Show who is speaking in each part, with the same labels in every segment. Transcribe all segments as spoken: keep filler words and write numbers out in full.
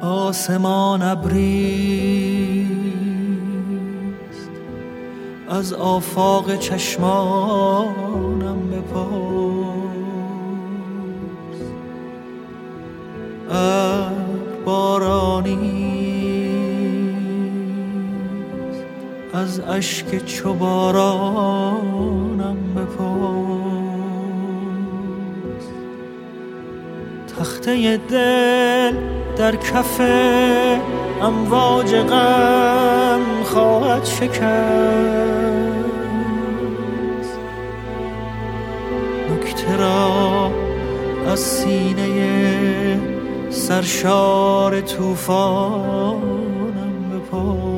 Speaker 1: آسمان ابریست، از آفاق چشمانم بپرس. ابر بارانیست، از اشک چو بارانم بپرس. تخته دل در کف امواج غم خواهد شکست، نکته را از سینه سرشار طوفانم بپرس.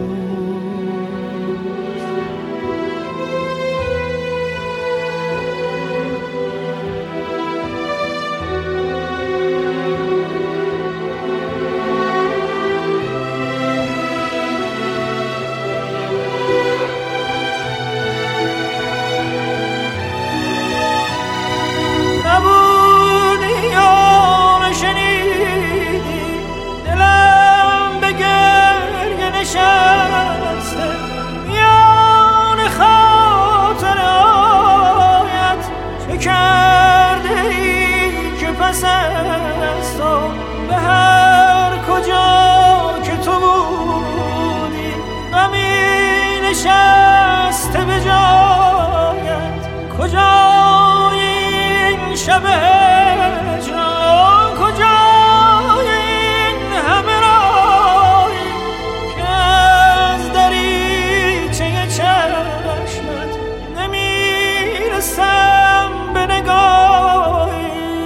Speaker 1: به هر کجا که تو بودی غمی نشسته به جایت. کجای این شب هجران، کجای این همه رایی که از دریچه چشمت نمیرسم به نگاهی.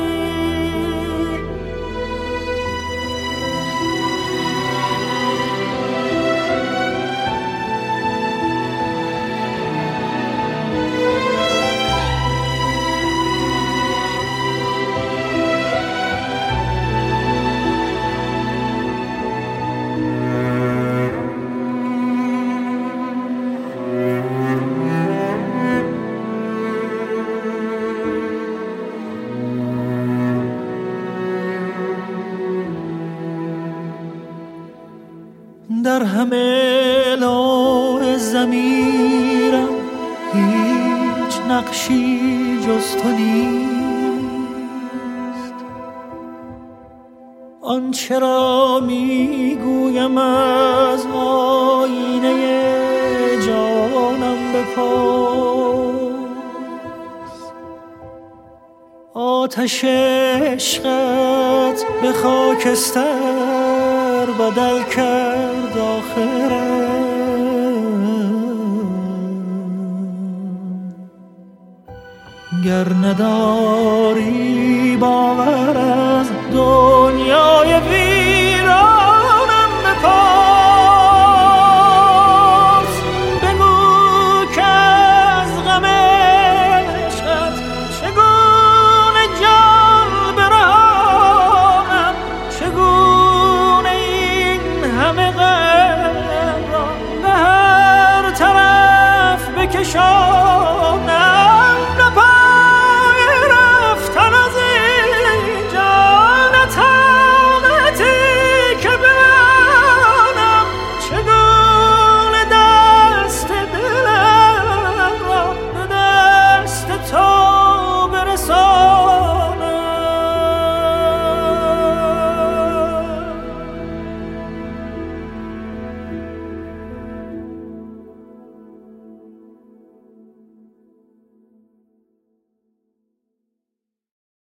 Speaker 1: در همه لوح ضمیرم هیچ نقشی جز تو نیست. آنچه را میگویم از آینه جانم بپرس. آتش عشقت به خاکستر بدل کرد آخرم. گر نداری